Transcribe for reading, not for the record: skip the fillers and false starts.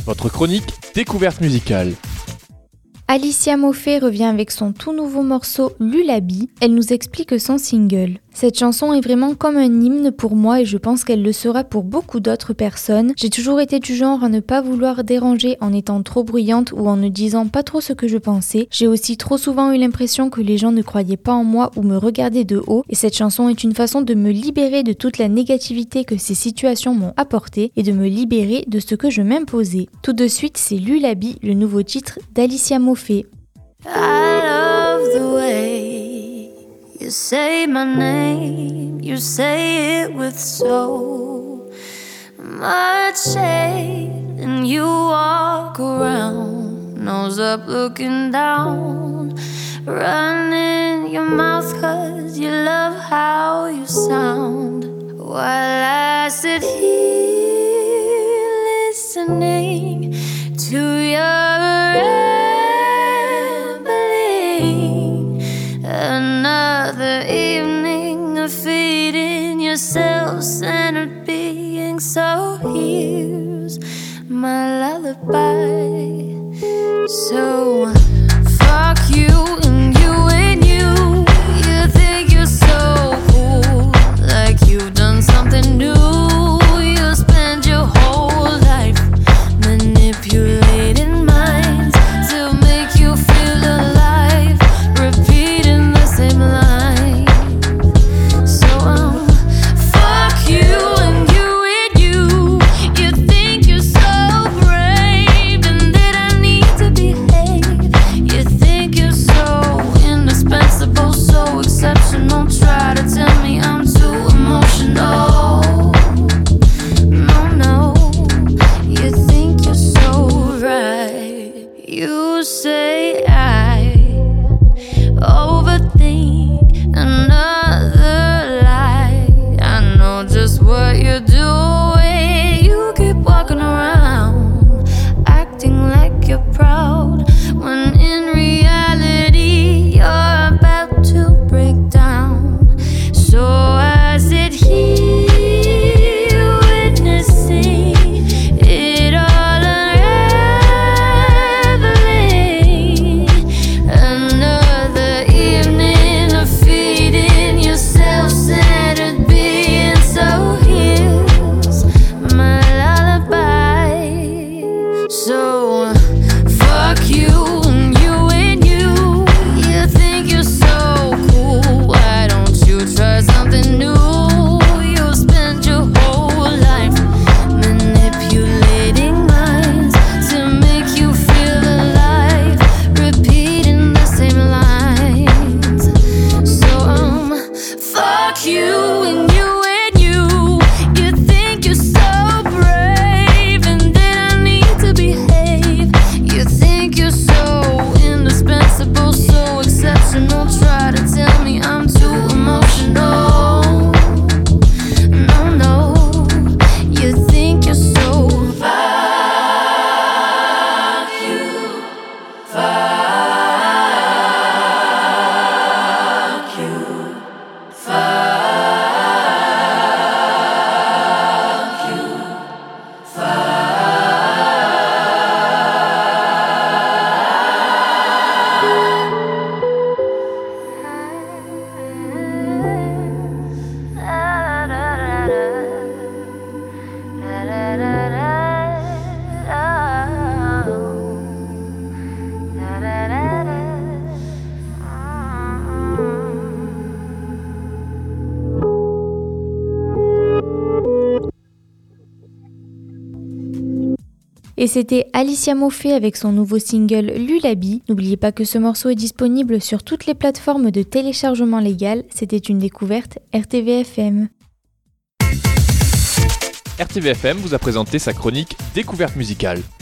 votre chronique découverte musicale. Alicia Moffett revient avec son tout nouveau morceau Lullaby. Elle nous explique son single. Cette chanson est vraiment comme un hymne pour moi et je pense qu'elle le sera pour beaucoup d'autres personnes. J'ai toujours été du genre à ne pas vouloir déranger en étant trop bruyante ou en ne disant pas trop ce que je pensais. J'ai aussi trop souvent eu l'impression que les gens ne croyaient pas en moi ou me regardaient de haut et cette chanson est une façon de me libérer de toute la négativité que ces situations m'ont apporté et de me libérer de ce que je m'imposais. Tout de suite, c'est Lullaby, le nouveau titre d'Alicia Moffett. I love the way you say my name, you say it with so much shade, and you walk around, nose up looking down, running your mouth 'cause you love how you sound, while I sit here listening to your another evening of feeding your self-centered being. So here's my lullaby. So fuck you and you and you. You think you're so cool, like you've done something new. You spend your whole life manipulating minds to make you feel alive, repeating the same line. So fuck you and you. You think you're so brave and that I need to behave. You think you're so indispensable, so exceptional. Try to tell me I'm too emotional. No, you think you're so right. You say I overthink another lie. I know just what you're doing. You keep walking around acting like you're proud, when in reality you're about to break down. So I sit here witnessing it all unraveling. Another evening of feeding your self-centered being. So here's my lullaby. So fuck you and you. You think you're so cool, why don't you try something new? You spend your whole life manipulating minds to make you feel alive, repeating the same lines. So fuck you and you. You think you're so brave and that I need to behave. You think you're so indispensable, so exceptional. Try to tell me I'm too emotional. No, you think you're so. Fuck you. Fuck you. Fuck you. Et c'était Alicia Moffett avec son nouveau single Lullaby. N'oubliez pas que ce morceau est disponible sur toutes les plateformes de téléchargement légal. C'était une découverte RTVFM. RTVFM vous a présenté sa chronique découverte musicale.